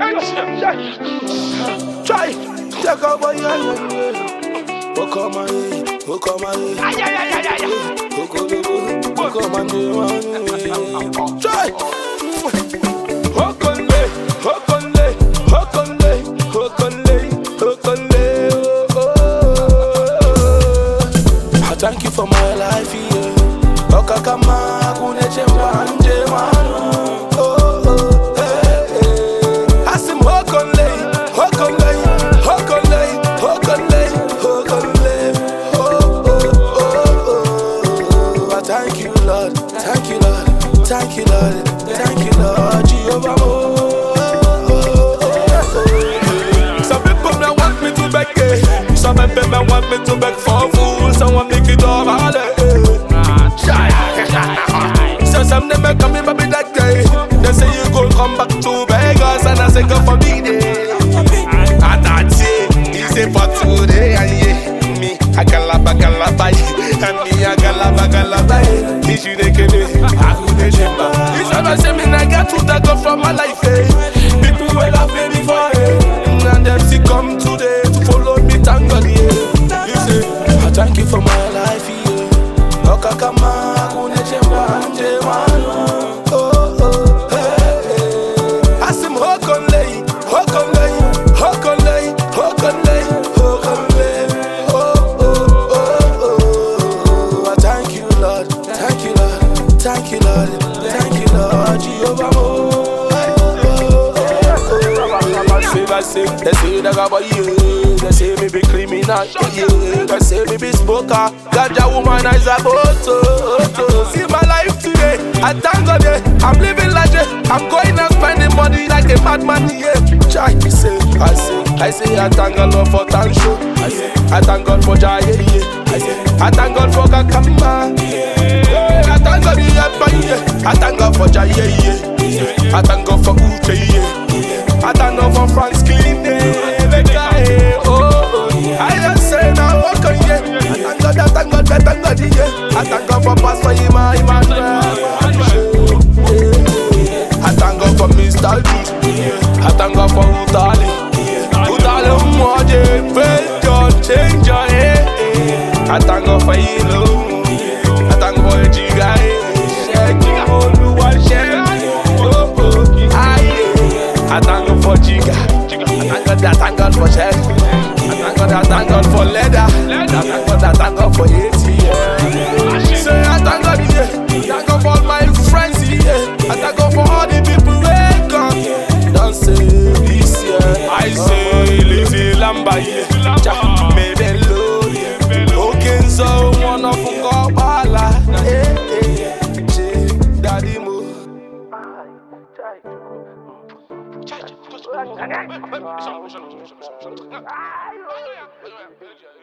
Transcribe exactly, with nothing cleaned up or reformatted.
Try, take over your Who come on, who come on, who come on, try. Hokonle, hokonle, hokonle, hokonle, hokonle. I thank you for my life, yeah. Okakama, kune chemwa, chemwa. Thank you, Lord, thank you, Lord, Jehovah. Oh, oh, oh, oh. Some people may want me to beg, eh. Some people may want me to beg for food. Someone make it all hard, eh. So some them may come in, baby, that day. They say you go come back to Vegas, and I say go for me day. And that's it, easy for today, and yeah, me, I can laugh, I can laugh, and me, I can laugh, I can laugh, if you take it. It's never say me I get to that go from my life, eh. People will have me before, eh. And them see come today to follow me, thank God, yeah. You say, I thank you for my life, yeah. Okakama, kune chemwa, chemwa. Oh, oh, hey, hey. Asim hokonle, hokonle, hokonle, hokonle, hokonle. Oh, oh, oh, oh. I thank you, Lord, thank you, Lord, thank you, Lord. Thank you, Lord, Jehovah. Oh, oh, oh, oh. Say, I say, they say that I buy you. They say me be criminal, yeah. They say me be smoker. Ganja woman is a photo. See my life today, I thank God, yeah. I'm living like it. I'm going and spending money like a madman, yeah. Try to say, I say, I say, I thank God for thank you. I say, I thank God for Jai, yeah. I say, I thank God for Kakama, yeah. I thank God, yeah. I thank God for Jai, yeah, yeah. I thank God for Uche, yeah. I thank God for Franz Clean, yeah. Oh, oh, I just say now, walk on, yeah. I thank God, I thank God, I thank God, yeah. I thank God for Pastor Ima, Emmanuel. I thank God for Mister Juice, I thank God for Utali. Utali, Umoje, faith, your change, your head. I thank God for you, I thank God for Jiga, I thank God for Jiga. I thank God, I thank God for Shell. I thank God, I thank God for leather. I thank God, I thank God for A T M. Say I thank God, yeah. Thank God for all my friends, yeah. I thank God for all the people who come. Don't say this, yeah. I say Lizzy Lamba, yeah. Maybe low, yeah. Okay, so one of them go bala. Eh, eh, Daddy Mo. Charge.